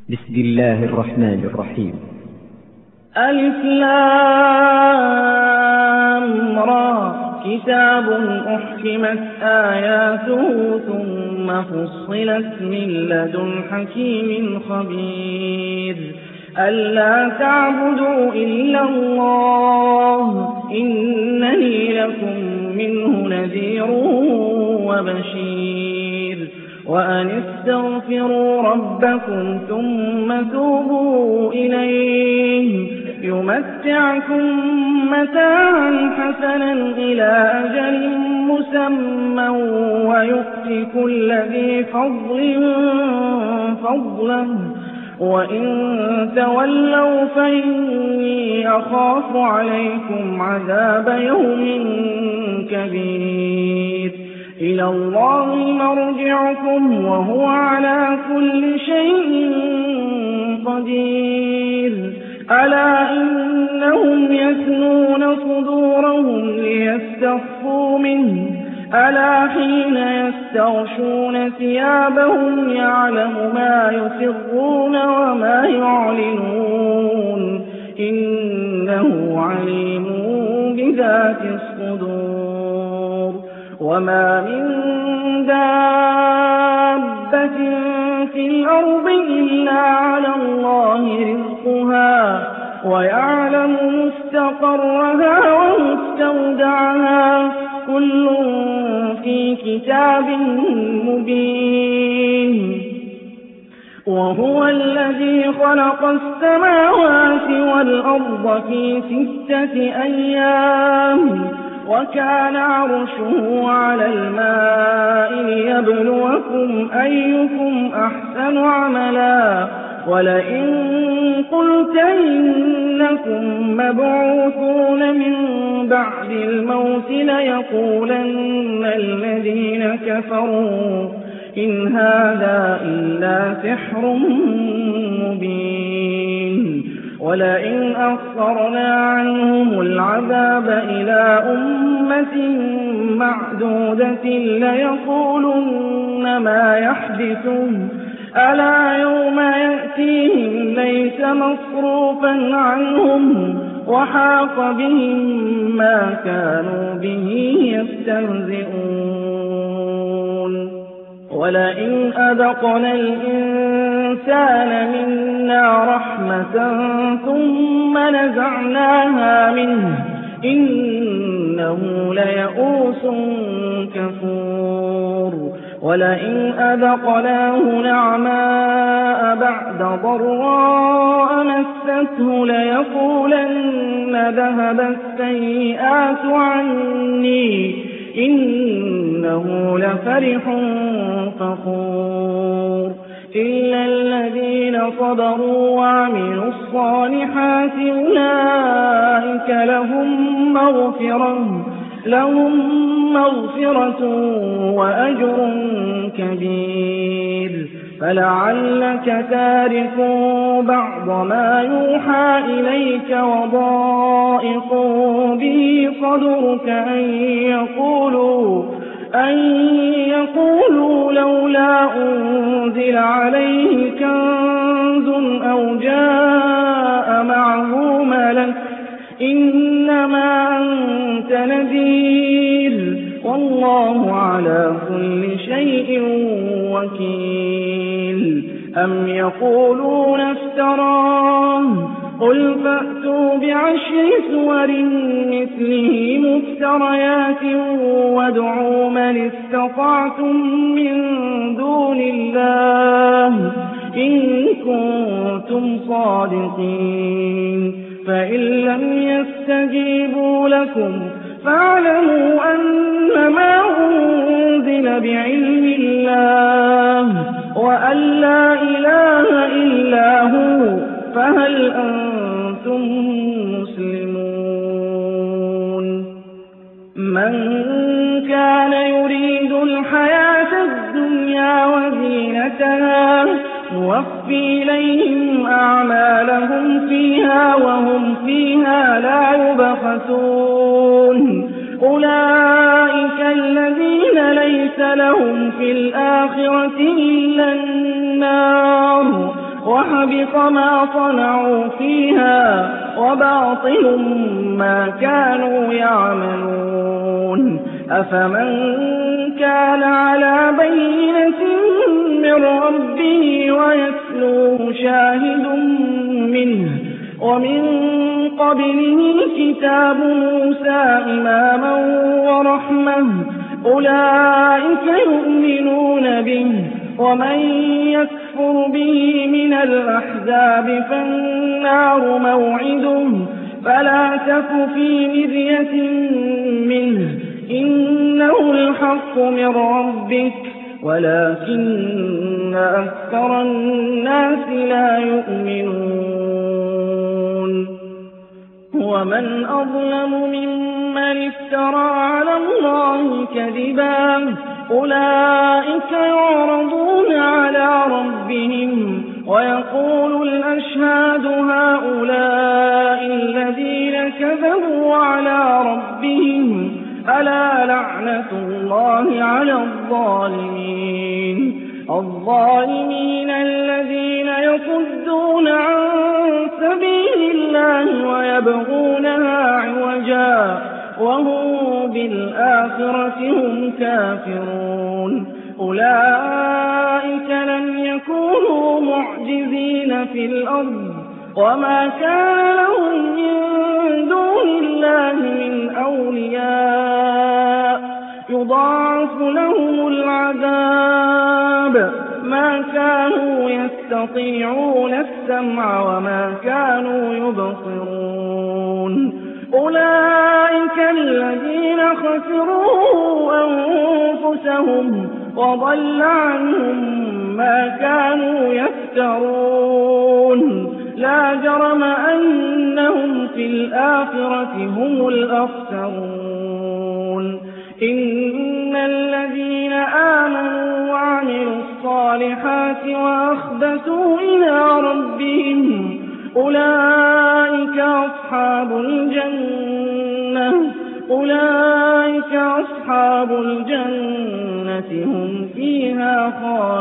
بسم الله الرحمن الرحيم. ألف لام را كتاب أحكمت آياته ثم فصلت من لدن حكيم خبير ألا تعبدوا إلا الله إنني لكم منه نذير وبشير وأن استغفروا ربكم ثم توبوا إليه يمتعكم متاعا حسنا إلى أجل مسمى ويؤتي كل ذي فضل فضله وإن تولوا فإني أخاف عليكم عذاب يوم كبير إلى الله مرجعكم وهو على كل شيء قدير ألا إنهم يثنون صدورهم ليستخفوا منه ألا حين يستغشون ثيابهم يعلم ما يسرون وما يعلنون إنه عليم بذات الصدور وما من دابة في الأرض إلا على الله رزقها ويعلم مستقرها ومستودعها كل في كتاب مبين وهو الذي خلق السماوات والأرض في 6 أيام وكان عرشه على الماء ليبلوكم أيكم أحسن عملا ولئن قلت إنكم مبعوثون من بعد الموت ليقولن الذين كفروا إن هذا إلا سحر مبين ولئن أخرنا عنهم العذاب إلى أمة معدودة ليقولن ما يحدثه ألا يوم يأتيهم ليس مصروفا عنهم وحاق بهم ما كانوا به يستهزئون ولئن أذقنا الإنسان منا رحمة ثم نزعناها منه إنه ليئوس كفور ولئن أذقناه نعماء بعد ضراء مسته ليقولن ذهب السيئات عني إنه لفرح فخور إلا الذين صبروا وعملوا الصالحات أولئك لهم مغفرة وأجر كبير فلعلك تارك بعض ما يوحى إليك وضائق به صدرك أن يقولوا لولا أنزل عليه كنز أو جاء معه ملك إنما أنت نذير والله على كل شيء وكيل أم يقولون افتراه قل فأتوا ب10 سور مثله مفتريات وادعوا من استطعتم من دون الله إن كنتم صادقين فإن لم يستجيبوا لكم فاعلموا أنما أنزل بعلم الله وأن لا إله إلا هو فهل أنتم مسلمون من كان يريد الحياة الدنيا وزينتها نوفي إليهم أعمالهم فيها وهم فيها لا يبخسون أولئك الذين ليس لهم في الآخرة إلا النار وحبط ما صنعوا فيها وباطل ما كانوا يعملون أفمن كان على بينة من ربه ويتلوه شاهد منه ومن قبله كتاب موسى إماما ورحمة أولئك يؤمنون به ومن يكفر به من الأحزاب فالنار موعده فلا تك في مرية منه إنه الحق من ربك ولكن أكثر الناس لا يؤمنون ومن أظلم ممن افترى على الله كذبا أولئك يعرضون على ربهم ويقول الأشهاد هؤلاء الذين كذبوا على ربهم ألا لعنة الله على الظالمين الذين يصدون عن سبيل الله ويبغونها عوجا وهم بالآخرة هم كافرون أولئك لم يكونوا معجزين في الأرض وما كان لهم من دون الله من أولياء يضاعف لهم العذاب ما كانوا يستطيعون السمع وما كانوا يبصرون أولئك الذين خسروا أنفسهم وضل عنهم ما كانوا يفترون لا جرم أنهم في الآخرة هم الأخسرون إن الذين آمنوا وعملوا الصالحات وأخبتوا إلى ربهم أولئك أصحاب الجنة هم فيها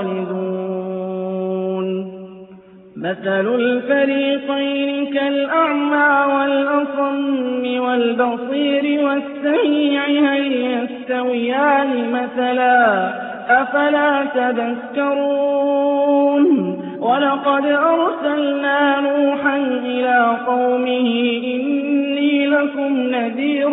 خالدون مثل الفريقين كالأعمى والأصم والبصير والسميع هل يستويان مثلا أفلا تذكرون ولقد أرسلنا نوحا إلى قومه إني لكم نذير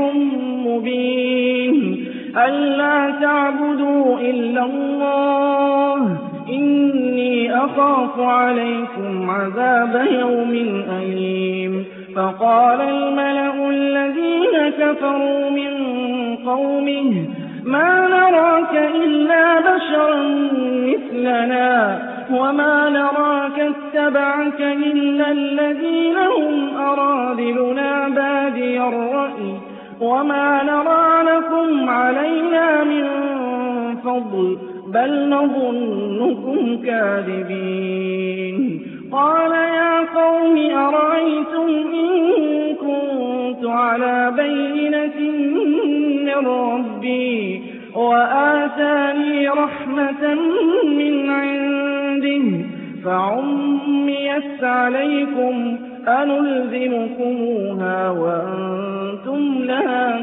مبين ألا تعبدوا إلا الله إني أخاف عليكم عذاب يوم أليم فقال الملأ الذين كفروا من قومه ما نراك إلا بشرا مثلنا وما نراك اتبعك إلا الذين هم أراذلنا بادي الرأي وما نرى لكم علينا من فضل بل نظنكم كاذبين قال يا قوم أرأيتم إن كنت على بينة من ربي وآتاني رحمة من عنده فعميت عليكم أنلزمكموها وأنتم لها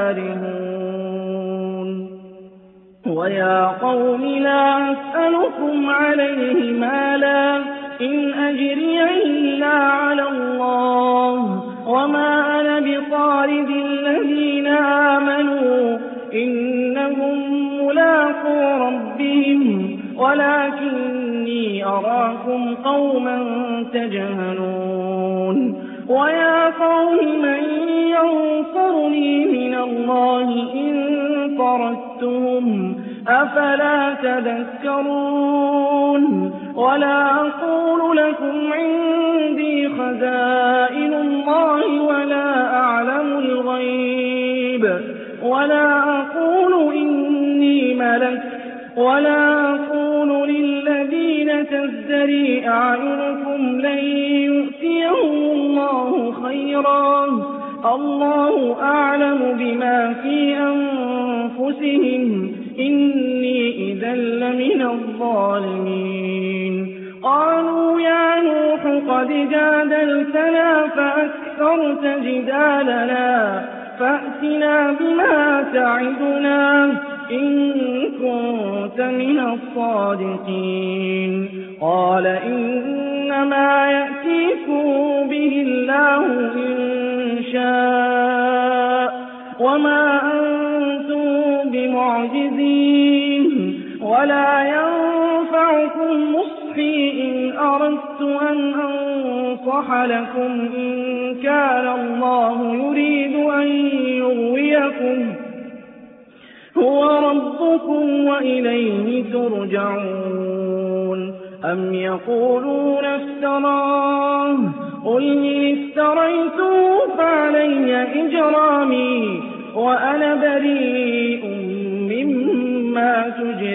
كارهون ويا قوم لا أسألكم عليه مالا إن أجري إلا على الله وما أنا بطارد الذين آمنوا إنهم ملاقو ربهم ولكني أراكم قوما تجهلون ويا قوم من ينصرني من الله إن طردتهم أفلا تذكرون ولا أقول لكم عندي خزائن الله ولا أعلم الغيب ولا أقول إني ملك ولا أقول للذين تزدري أعينكم لن يؤتيهم الله خيرا الله أعلم بما في أنفسهم إني إذا لمن الظالمين قالوا يا نوح قد جادلتنا فأكثرت جدالنا فأتنا بما تعدنا إن كنت من الصادقين. قال إنما يأتيكم به الله إن شاء وما أنتم بمعجزين ولا ينفعكم نصحي إن أردت أن أنصح لكم إن كان الله يريد أن يغويكم هو ربكم وإليه ترجعون. أم يقولون افتراه قل إن افتريته فعلي إجرامي وأنا بريء مما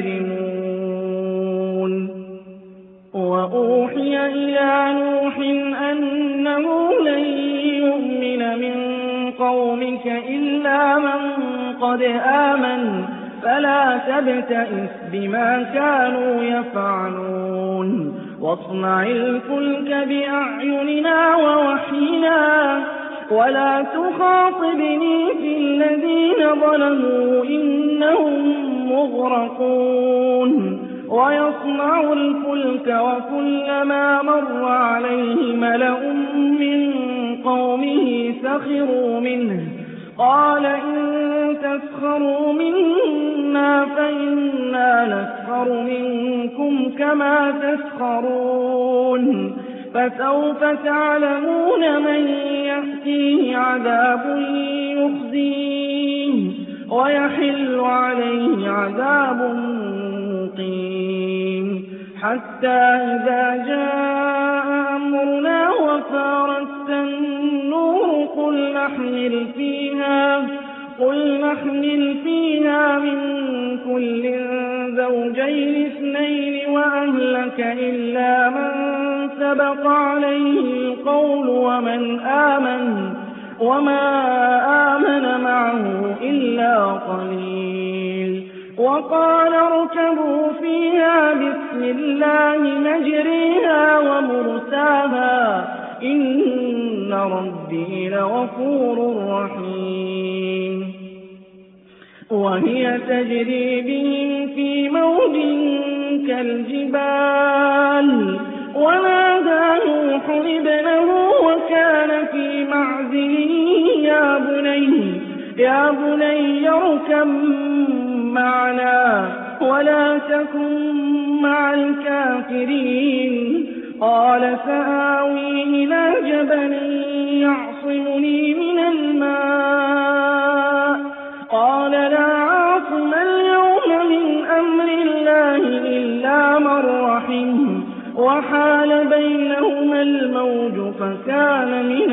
تجرمون. وأوحي إلى نوح أنه لن يؤمن من قومك إلا من قد آمن فلا تبتئس بما كانوا يفعلون واصنع الفلك بأعيننا ووحينا ولا تخاطبني في الذين ظلموا إنهم مغرقون. ويصنع الفلك وكلما مر عليه ملأ من قومه سخروا منه قال إن تسخروا منا فإنا نسخر منكم كما تسخرون. فسوف تعلمون من يأتيه عذاب يخزيه ويحل عليه عذاب مقيم. حتى إذا جاء أمرنا وفارت النور قل نحمل فيها من كل زوجين اثنين وأهلك إلا من سبق عليه القول وما آمن معه إلا قليل. وقال اركبوا فيها بسم الله مجريها ومرساها إن ربي لغفور رحيم. وهي تجري بهم في موج كالجبال ونادى نوح ابنه وكان في معزل يا بني اركب معنا ولا تكن مع الكافرين. قال سآوي إلى جبل يعصمني من الماء قال لا عاصم اليوم من أمر الله إلا من رحم وحال بينهما الموج فكان من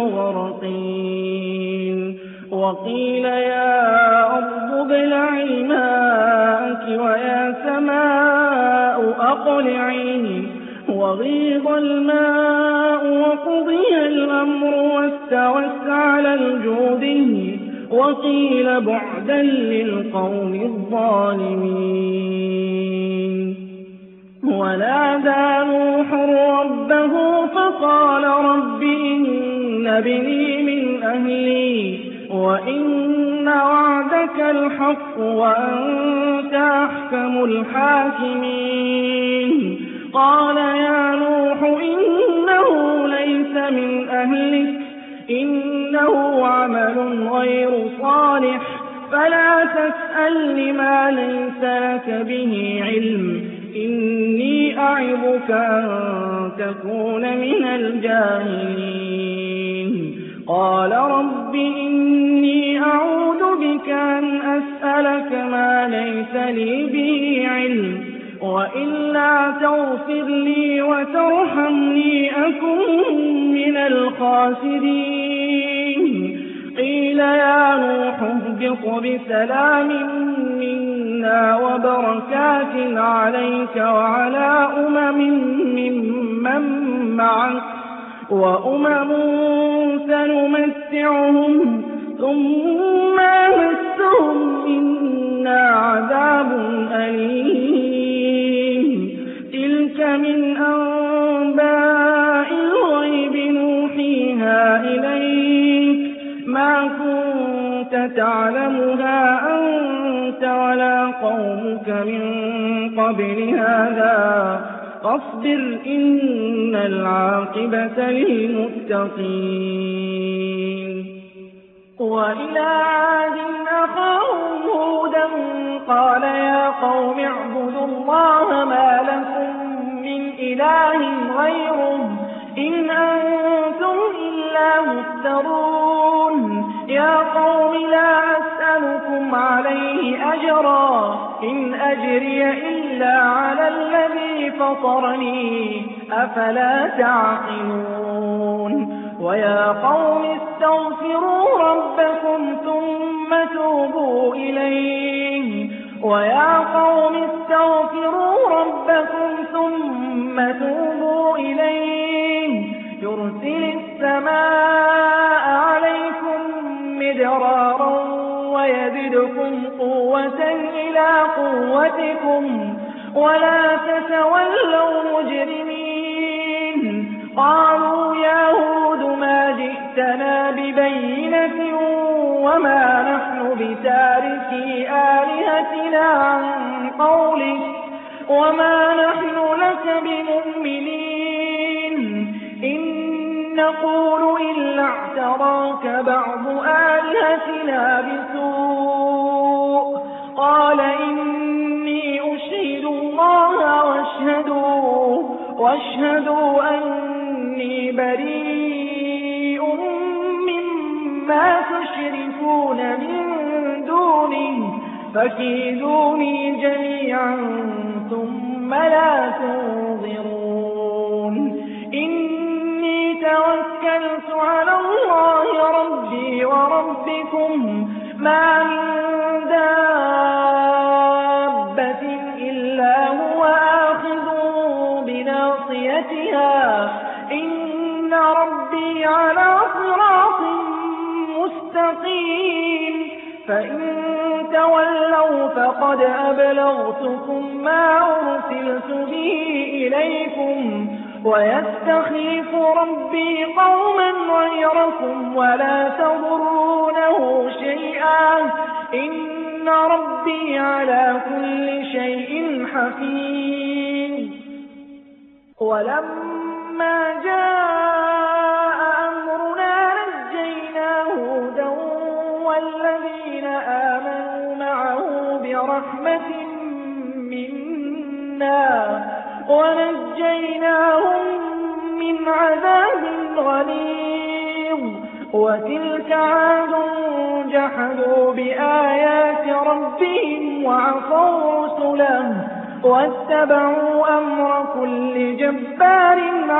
المغرقين. وقيل يا أرض ابلعي ماءك ويا سماء أقلعي وغيض الماء وقضي الأمر واستوت على الجود وقيل بعدا للقوم الظالمين. ونادى نوح ربه فقال رب إن ابني من أهلي وإن وعدك الحق وأنت أحكم الحاكمين. قال يا نوح إنه ليس من أهلك إنه عمل غير صالح فلا تسأل ما ليس لك به علم إني أعظك أن تكون من الجاهلين. قال رب إني أعوذ بك أن أسألك ما ليس لي به علم وإلا تغفر لي وترحمني أكن من الخاسرين. قيل يا نوح اهبط بسلام منا وبركات عليك وعلى ممن معك وأمم سنمتعهم ثم مسهم منا عذاب أليم. تلك من أنباء الغيب نوحيها إليك ما كنت تعلمها أنت ولا قومك من قبل هذا فاصبر إن العاقبة للمتقين. وإلى عاد أخاهم هودا قال يا قوم اعبدوا الله ما لكم من إله غيره إن أنتم إلا مفترون. يا قوم لا أسألكم عليه أجرا إن أجري إلا على الذي فطرني أفلا تعقلون. ويا قوم استغفروا ربكم ثم توبوا إليه يرسل السماء عليكم مدرارا ويزدكم قوة إلى قوتكم ولا تتولوا مجرمين. قالوا يا هود ما جئتنا ببينة وما نحن بتاركي آلهتنا عن قولك وما نحن لك بمؤمنين إن نقول إلا اعتراك بعض آلهتنا بسوء. قال إني أشهد الله واشهدوا أني بريء مما تشركون من دونه فكيدوني جميعا ثم لا تنظرون. إني توكلت على الله ربي وربكم ما من دابة إلا هو آخذ بناصيتها إن ربي على صراط مستقيم. فإن تولوا فقد أبلغتكم ما أرسلت به إليكم ويستخلف ربي قوما غيركم ولا تضرونه شيئا إن ربي على كل شيء حفيظ. ولما جاء أمرنا نجينا هودا والذين آمنوا معه برحمة منا ونجيناهم من عذاب غليظ. وتلك عاد جحدوا بآيات ربهم وعصوا رسله واتبعوا أمر كل جبار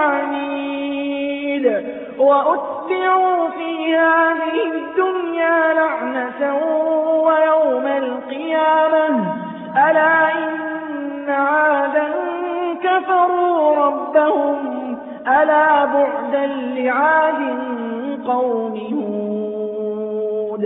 عنيد. وأتبعوا في هذه الدنيا لعنة ويوم القيامة ألا إن عادا كفروا ربهم ألا بعدا لعاد قوم هود.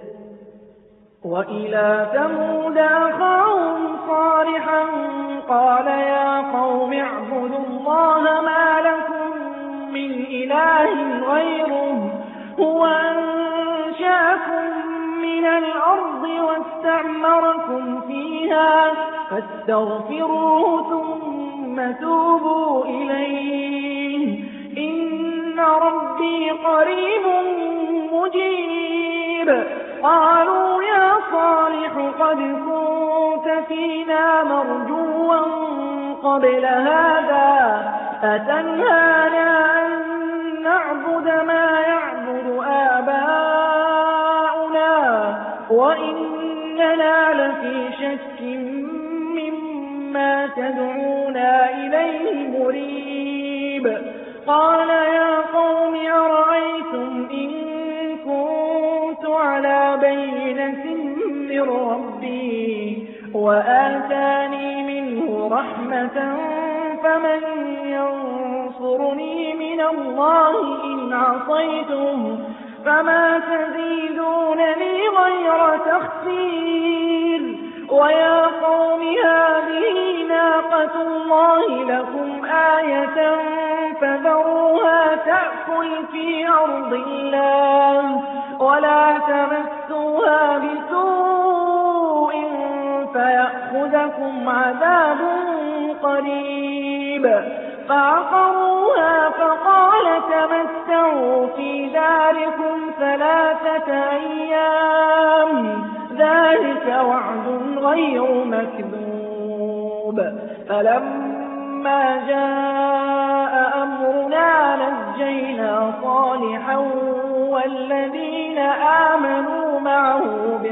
وإلى ثمود أخاهم صالحا قال يا قوم اعبدوا الله ما لكم من إله غيره هو أنشأكم من الأرض واستعمركم فيها فاستغفروه ثم توبوا إليه إن ربي قريب مجيب. قالوا يا صالح قد كنت فينا مرجوا قبل هذا أتنهانا أن نعبد ما يعبد آباؤنا وإننا لفي شك مما تدعونا إليه مريب. قال يا قوم أرأيتم إن كنت على بينة من ربي وآتاني منه رحمة فمن ينصرني من الله إن عصيته فما تزيدونني غير تخسير. ويا قوم هذه ناقة سُنَّةُ اللَّهِ لَكُمْ آيَةً فَذَرُوهَا تَأْكُلْ فِي أَرْضِ اللَّهِ وَلَا تَمَسُّوهَا بِسُوءٍ فَيَأْخُذَكُمْ عَذَابٌ قَرِيبٌ فَعَقَرُوهَا فَقَالَ تَمَتَّعُوا فِي دَارِكُمْ 3 أيام ذَلِكَ وَعْدٌ غَيْرُ مَكْذُوبٍ فَلَمَّا جَاءَ أَمْرُنَا نَجَّيْنَا صَالِحًا وَالَّذِينَ آمَنُوا مَعَهُ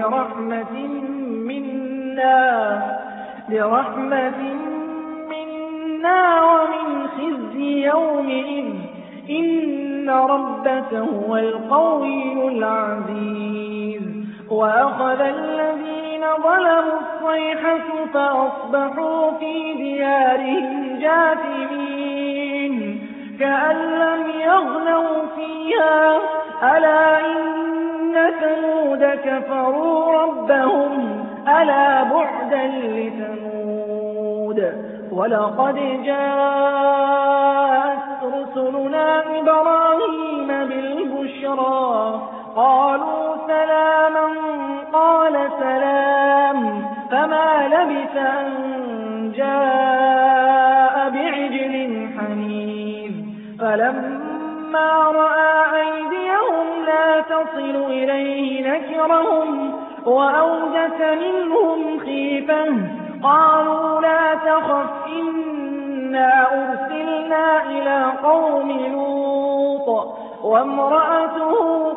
برحمة منا ومن خزي يومئذ إن ربك هو القوي العزيز وأخذ الذين ظلموا الصيحة فأصبحوا في ديارهم جاثمين كأن لم يغنوا فيها ألا إن ثمود كفروا ربهم ألا بعدا لثمود ولقد جاءت رسلنا إبراهيم بالبشرى قالوا سلاما قال سلام فما لبث أن جاء بعجل حنيذ فلما رأى أيديهم لا تصل إليه نكرهم وأوجس منهم خيفة قالوا لا تخف إنا أرسلنا إلى قوم لوط وامرأته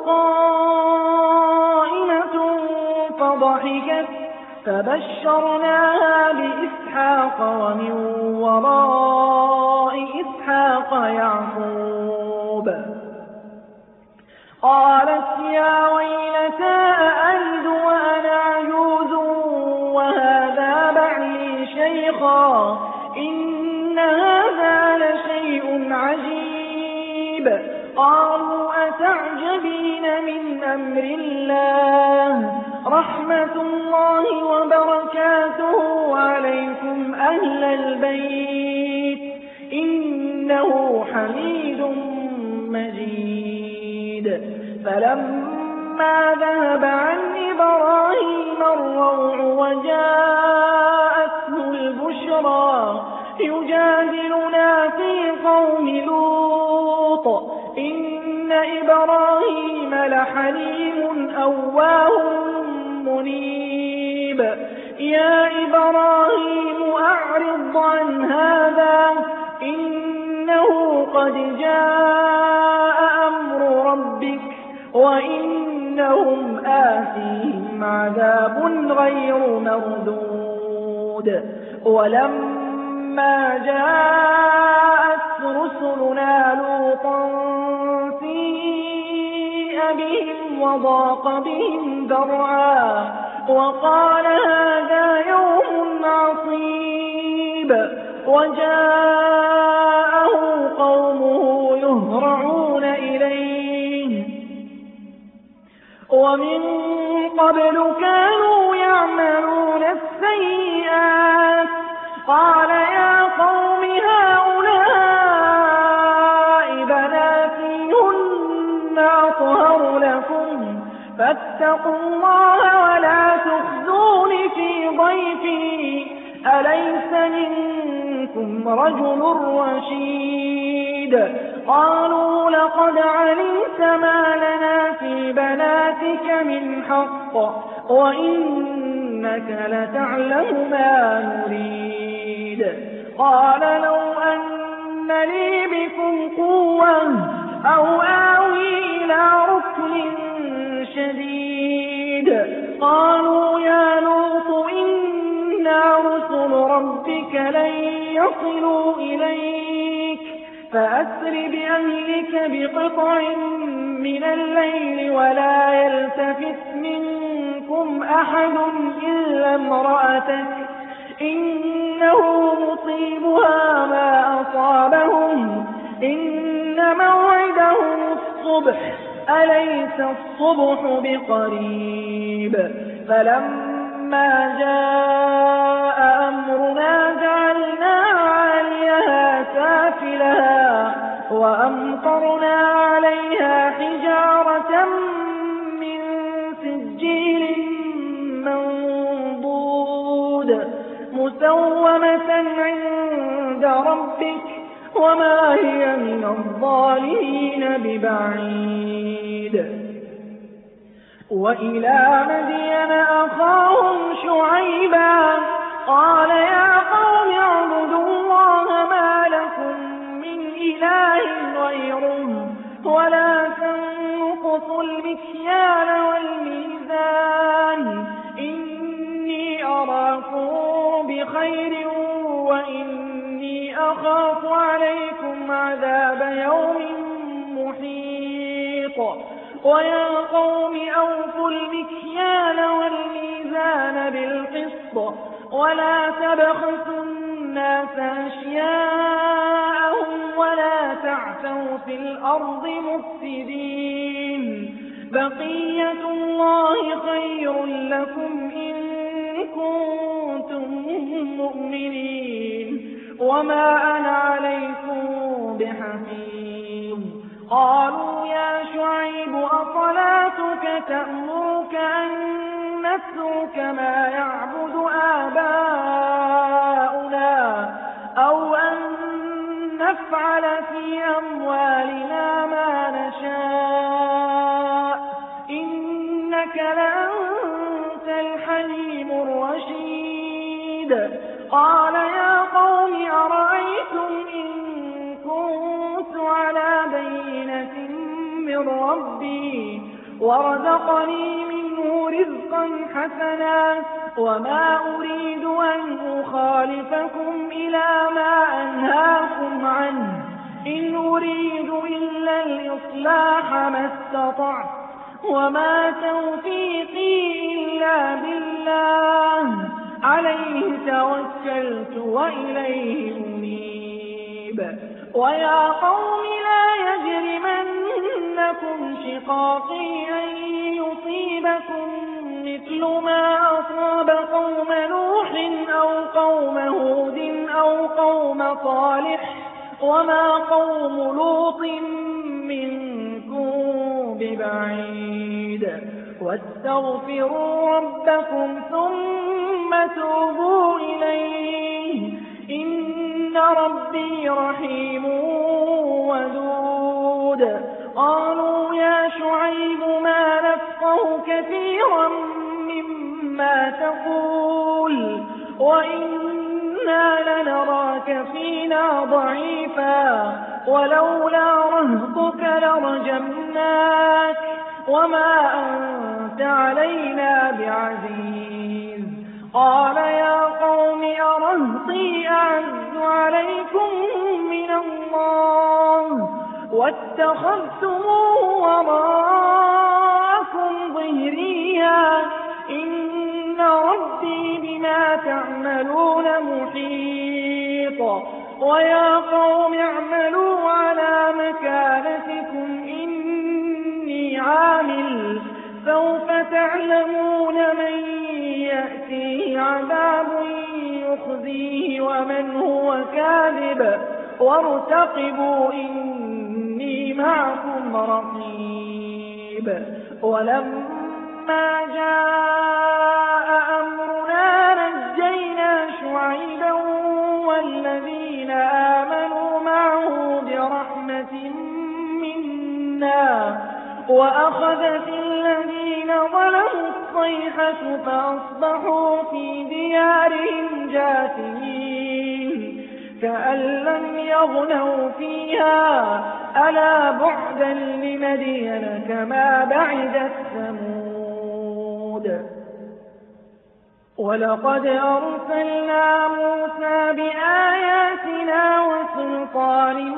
قائمة فضحكت فبشرناها بإسحاق ومن وراء إسحاق يعقوب قالت يا ويلتى أألد وأنا عجوز وهذا بعلي شيخا إن هذا لشيء عجيب قالوا أتعجبين من أمر الله رحمة الله وبركاته عليكم أهل البيت إنه حميد مجيد فلما ذهب عن إبراهيم الروع وجاءته البشرى يجادلنا في قوم لوط إن إبراهيم لحليم أواه منيب يا إبراهيم أعرض عن هذا إنه قد جاء أمر ربك وإنهم آتيهم عذاب غير مردود ولما جاءت رسلنا لوطا سيء بهم وضاق بهم ذرعا وقال هذا يوم عصيب وجاءه قومه يهرعون إليه ومن قبل كانوا يعملون السيئات قال يا قوم هؤلاء بناتي هن أطهر لكم فاتقوا الله ولا تخزون في ضيفي أليس منكم رجل رشيد قالوا لقد علمت ما لنا في بناتك من حق وإنك لتعلم ما نريد قال لو أن لي بكم قوة أو آوي إلى ركن شديد قالوا يا لوط إنا رسل ربك لن يصلوا إليك فأسر بأهلك بقطع من الليل ولا يلتفت منكم أحد إلا امرأتك إنه مصيبها ما أصابهم إن موعدهم الصبح أليس الصبح بقريب فلما جاء أمرنا جعلنا عاليها سافلها وأمطرنا عليها حجارة من سجيل منضود مسومة عند ربك وما هي من الظالمين ببعيد. وإلى مدين أخاهم شعيبا قال يا قوم اعبدوا الله ما لكم من إله غيره ولا تنقصوا المكيال والميزان إني أراكم بخير وإني أخاف عليكم عذاب يوم محيط. ويا قوم أوفوا المكيال والميزان بالقسط ولا تبخسوا الناس أشياءهم ولا تعثوا في الأرض مفسدين بقية الله خير لكم إن كنتم مؤمنين وما أنا عليكم بحفيظ. قالوا يا شعيب أصلاتك تأمرك أن نترك ما يعبد آباؤنا أو أن نفعل في أموالنا ما نشاء إنك لأنت الحليم الرشيد. قال يا قوم أرأيتم إن كنت على بينة من ربي ورزقني منه رزقا حسنا وما أريد أن أخالفكم إلى ما أنهاكم عنه إن أريد إلا الإصلاح ما استطعت وما توفيقي إلا بالله عليه توكلت وإليه أنيب. ويا قوم لا يجرمنكم شقاقي أن يصيبكم مثل ما أصاب قوم نوح أو قوم هود أو قوم صالح وما قوم لوط منكم ببعيد. واستغفروا ربكم ثم توبوا إليه إن ربي رحيم ودود. قالوا يا شعيب ما نفقه كثيرا مما تقول وإنا لنراك فينا ضعيفا ولولا رهطك لرجمناك وما أنت علينا بعزيز. قال يا قوم أرهطي أعز عليكم من الله واتخذتموه وراءكم ظهريا إن ربي بما تعملون محيط. ويا قوم اعملوا على مكانتكم إني عامل سوف تعلمون من يأتيه عذاب يخزيه ومن هو كاذب وارتقبوا إني معكم رقيب. ولما جاء أمرنا نجينا شعيبا والذين آمنوا معه برحمة منا وأخذت الذين ظلموا الصيحة فأصبحوا في ديارهم جاثمين كأن لم يغنوا فيها ألا بعدا لمدين كما بعدت ثمود. ولقد أرسلنا موسى بآياتنا وسلطان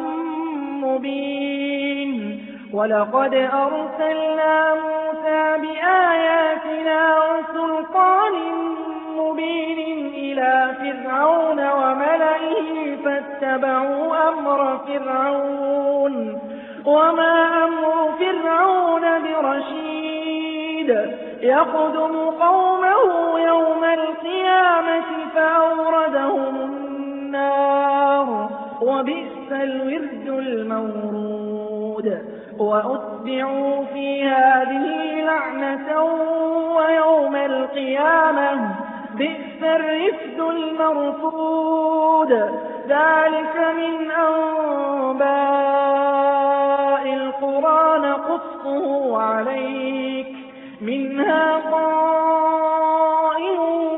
مبين ولقد أرسلنا موسى بآياتنا وسلطان مبين إلى فرعون وملئه فاتبعوا أمر فرعون وما أمر فرعون برشيد يقدم قومه يوم القيامة فأوردهم النار وبئس الورد المورود وأتبعوا في هذه لعنة ويوم القيامة بئس الرفد المرفود ذلك من أنباء القرى نقصه عليك منها قائم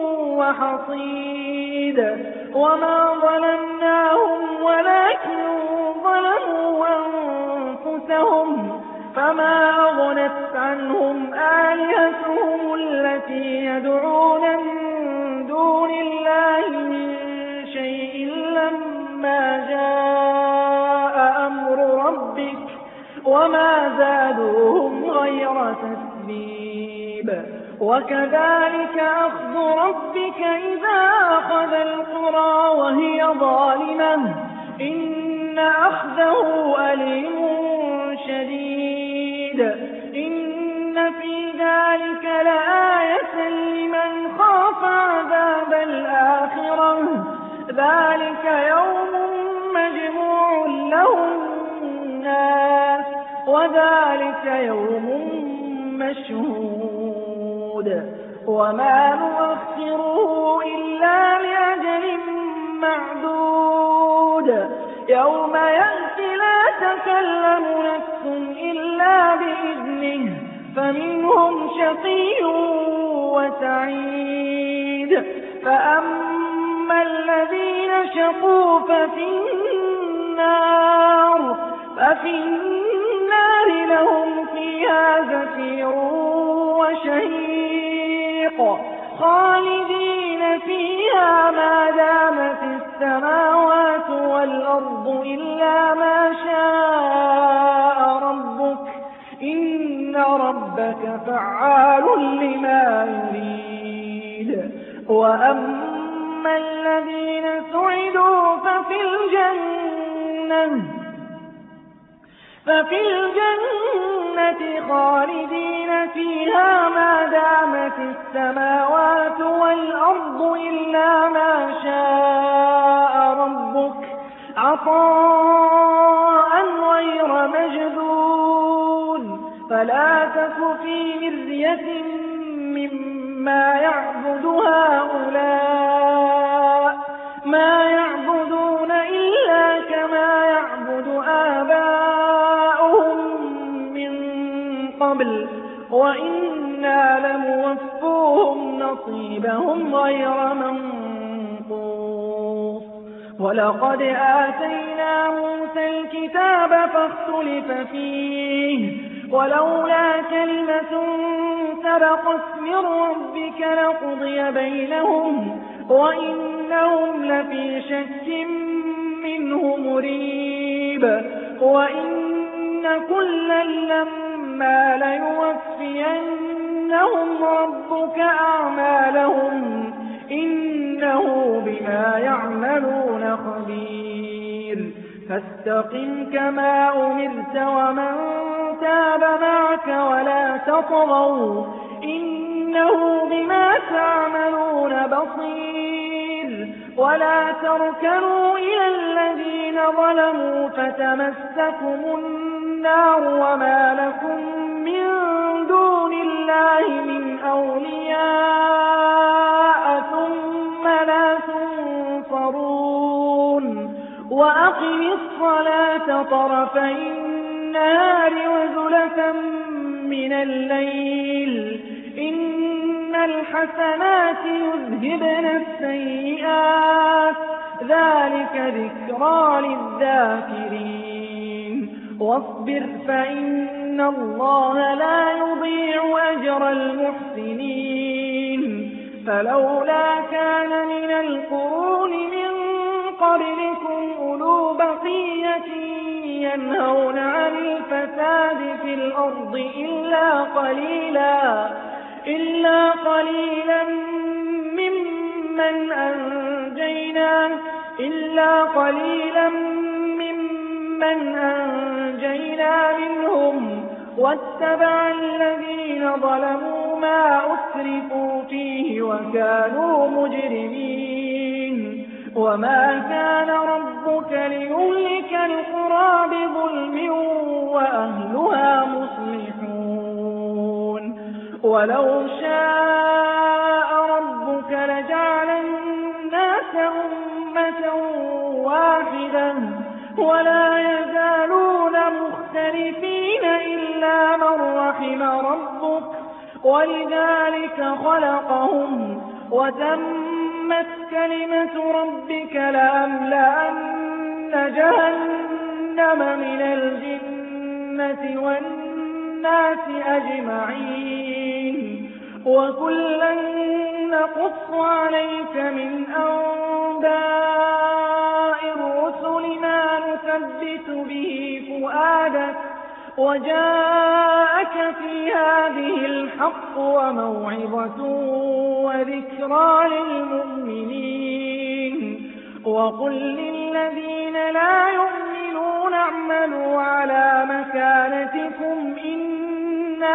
وحصيد وما ظلمناهم ولكن ظلموا أنفسهم فما أغنت عنهم آلهتهم التي يدعون من دون الله من شيء لما جاء أمر ربك وما زادوهم غير تتبيب وكذلك أخذ ربك إذا أخذ القرى وهي ظالمة إن أخذه أليم شديد إن في ذلك لآية لمن خاف عذاب الآخرة ذلك يوم مجموع له الناس وذلك يوم مشهود وما نؤخره إلا لأجل معدود يوم يأتي لا تكلم نفس إلا بإذنه فمنهم شقي وسعيد فأما الذين شقوا ففي النار لهم فيها زفير وشهيق خالدين فيها ما دامت السماوات والأرض إلا ما شاء ربك إن ربك فعال لما يريد وأما الذين سعدوا ففي الجنة خالدين فيها ما دامت السماوات والأرض إلا ما شاء ربك عطاء غير مجذوذ فلا تك في مرية مما يعبد هؤلاء ما يعبدون إلا كما يعبد آباؤهم من قبل وإنا لموفوهم نصيبهم غير منقوص ولقد آتينا موسى الكتاب فاختلف فيه ولولا كلمة سبقت من ربك لقضي بينهم وإنهم لفي شك منه مريب وإن كلا لما ليوفينهم ربك أعمالهم إنه بما يعملون خبير فاستقم كما أمرت ومن تاب معك ولا تطغوا إنه بما تعملون بصير ولا تركنوا إلى الذين ظلموا فتمسكم النار وما لكم من دون الله من أولياء ثم لا تنصرون وأقم الصلاة طرفي النهار وزلفا من الليل إن الحسنات يذهبن السيئات ذلك ذكرى للذاكرين واصبر فإن الله لا يضيع أجر المحسنين فلولا كان من القرون من قبلكم أولو بقية ينهون عن الفساد في الأرض إلا قليلا ممن أنجينا منهم واتبع الذين ظلموا ما أسرفوا فيه وكانوا مجرمين وما كان ربك ليهلك القرى بظلم وأهلها مصلحون ولو شاء ربك لجعل الناس أمة واحدة ولا يزالون مختلفين إلا من رحم ربك ولذلك خلقهم وتمت كلمة ربك لأملأن جهنم من الجنة والناس أجمعين وكلا نقص عليك من أنباء الرسل ما نثبت به فؤادك وجاءك في هذه الحق وموعظة وذكرى للمؤمنين وقل للذين لا يؤمنون اعملوا على مكانتكم إنا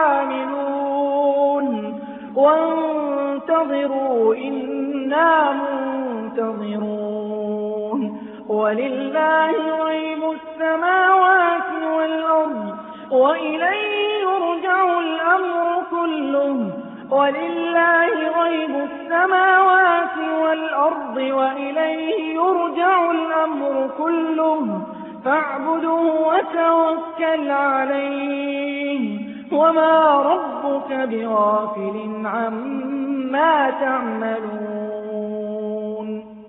عاملون وانتظروا إنا منتظرون ولله غيب السماوات والأرض وإليه يرجع الأمر كله ولله غيب السماوات والأرض وإليه يرجع الأمر كله فاعبده وتوكل عليه وما ربك بغافل عما تعملون